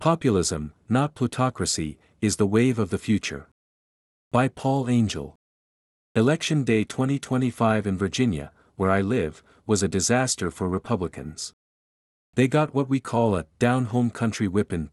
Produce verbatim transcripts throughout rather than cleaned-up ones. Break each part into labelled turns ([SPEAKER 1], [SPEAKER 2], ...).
[SPEAKER 1] Populism, Not Plutocracy, is the Wave of the Future. By Paul Angel. Election Day twenty twenty-five in Virginia, where I live, was a disaster for Republicans. They got what we call a down-home country whippin'.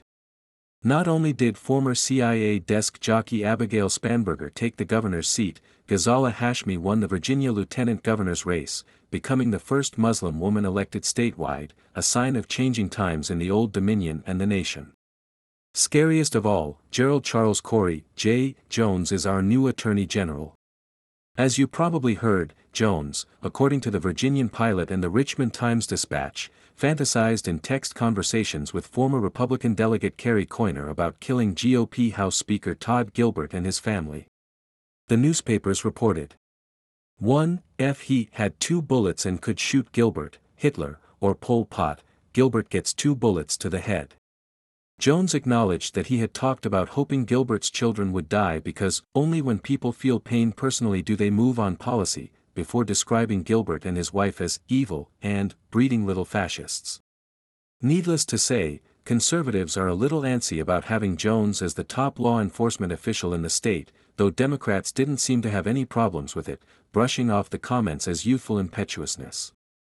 [SPEAKER 1] Not only did former C I A desk jockey Abigail Spanberger take the governor's seat, Ghazala Hashmi won the Virginia lieutenant governor's race, becoming the first Muslim woman elected statewide, a sign of changing times in the Old Dominion and the nation. Scariest of all, Gerald Charles Corey, J. Jones is our new Attorney General. As you probably heard, Jones, according to the Virginian Pilot and the Richmond Times-Dispatch, fantasized in text conversations with former Republican delegate Kerry Coyner about killing G O P House Speaker Todd Gilbert and his family. The newspapers reported. one F He had two bullets and could shoot Gilbert, Hitler, or Pol Pot. Gilbert gets two bullets to the head. Jones acknowledged that he had talked about hoping Gilbert's children would die because only when people feel pain personally do they move on policy, before describing Gilbert and his wife as evil and breeding little fascists. Needless to say, conservatives are a little antsy about having Jones as the top law enforcement official in the state, though Democrats didn't seem to have any problems with it, brushing off the comments as youthful impetuousness.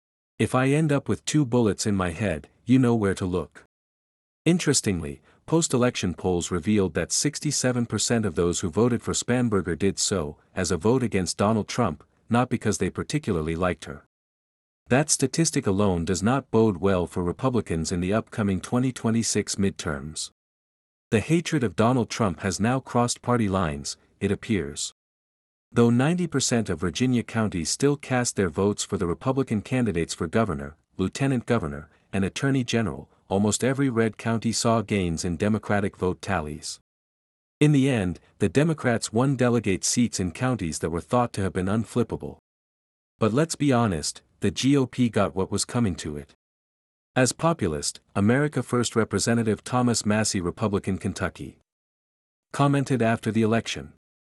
[SPEAKER 1] If I end up with two bullets in my head, you know where to look. Interestingly, post-election polls revealed that sixty-seven percent of those who voted for Spanberger did so, as a vote against Donald Trump, not because they particularly liked her. That statistic alone does not bode well for Republicans in the upcoming twenty twenty-six midterms. The hatred of Donald Trump has now crossed party lines, it appears. Though ninety percent of Virginia counties still cast their votes for the Republican candidates for governor, lieutenant governor, and attorney general, almost every red county saw gains in Democratic vote tallies. In the end, the Democrats won delegate seats in counties that were thought to have been unflippable. But let's be honest, the G O P got what was coming to it. As populist, America First Representative Thomas Massie, Republican Kentucky, commented after the election.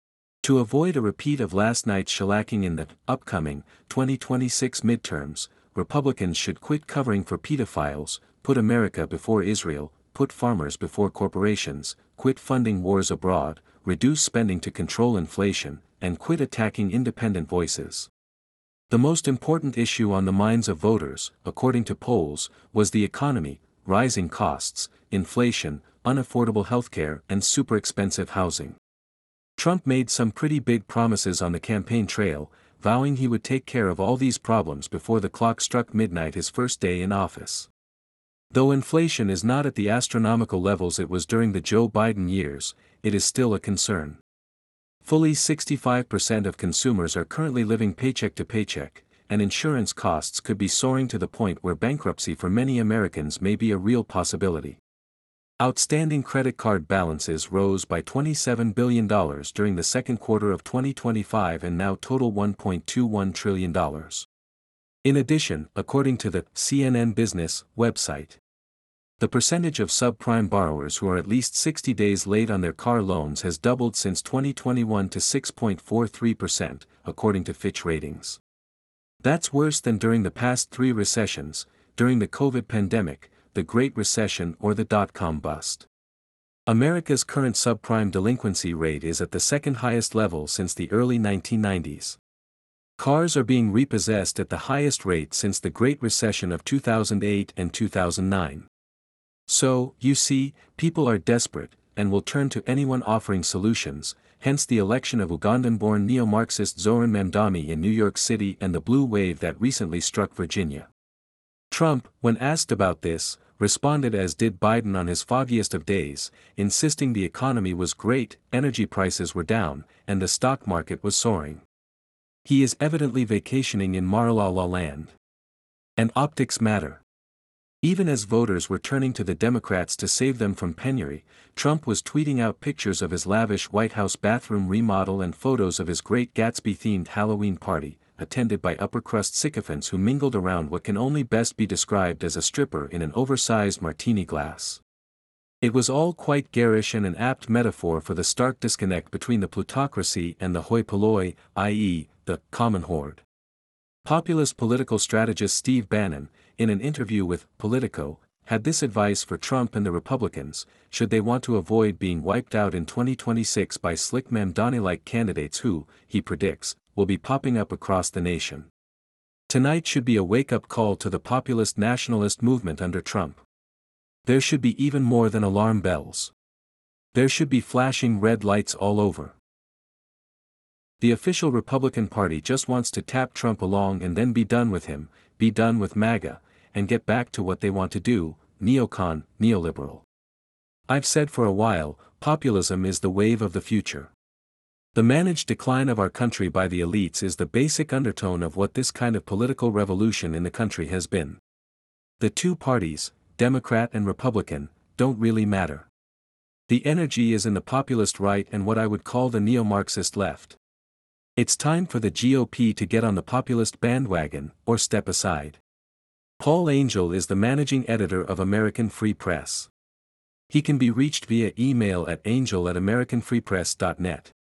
[SPEAKER 1] To avoid a repeat of last night's shellacking in the upcoming twenty twenty-six midterms, Republicans should quit covering for pedophiles, put America before Israel, put farmers before corporations, quit funding wars abroad, reduce spending to control inflation, and quit attacking independent voices. The most important issue on the minds of voters, according to polls, was the economy, rising costs, inflation, unaffordable healthcare, and super expensive housing. Trump made some pretty big promises on the campaign trail, vowing he would take care of all these problems before the clock struck midnight his first day in office. Though inflation is not at the astronomical levels it was during the Joe Biden years, it is still a concern. Fully sixty-five percent of consumers are currently living paycheck to paycheck, and insurance costs could be soaring to the point where bankruptcy for many Americans may be a real possibility. Outstanding credit card balances rose by twenty-seven billion dollars during the second quarter of twenty twenty-five and now total one point two one trillion dollars. In addition, according to the C N N Business website, the percentage of subprime borrowers who are at least sixty days late on their car loans has doubled since twenty twenty-one to six point four three percent, according to Fitch Ratings. That's worse than during the past three recessions, during the COVID pandemic, the Great Recession, or the dot-com bust. America's current subprime delinquency rate is at the second highest level since the early nineteen nineties. Cars are being repossessed at the highest rate since the Great Recession of two thousand eight and two thousand nine. So, you see, people are desperate, and will turn to anyone offering solutions, hence the election of Ugandan-born neo-Marxist Zoran Mamdani in New York City and the blue wave that recently struck Virginia. Trump, when asked about this, responded as did Biden on his foggiest of days, insisting the economy was great, energy prices were down, and the stock market was soaring. He is evidently vacationing in Mar-a-Lago land. And optics matter. Even as voters were turning to the Democrats to save them from penury, Trump was tweeting out pictures of his lavish White House bathroom remodel and photos of his Great Gatsby-themed Halloween party, attended by upper-crust sycophants who mingled around what can only best be described as a stripper in an oversized martini glass. It was all quite garish and an apt metaphor for the stark disconnect between the plutocracy and the hoi polloi, that is, the common horde. Populist political strategist Steve Bannon, in an interview with Politico, had this advice for Trump and the Republicans, should they want to avoid being wiped out in twenty twenty-six by slick Mamdani-like candidates who, he predicts, will be popping up across the nation. Tonight should be a wake-up call to the populist nationalist movement under Trump. There should be even more than alarm bells. There should be flashing red lights all over. The official Republican Party just wants to tap Trump along and then be done with him, be done with MAGA, and get back to what they want to do, neocon, neoliberal. I've said for a while, populism is the wave of the future. The managed decline of our country by the elites is the basic undertone of what this kind of political revolution in the country has been. The two parties, Democrat and Republican, don't really matter. The energy is in the populist right and what I would call the neo-Marxist left. It's time for the G O P to get on the populist bandwagon, or step aside. Paul Angel is the managing editor of American Free Press. He can be reached via email at angel at american free press dot net.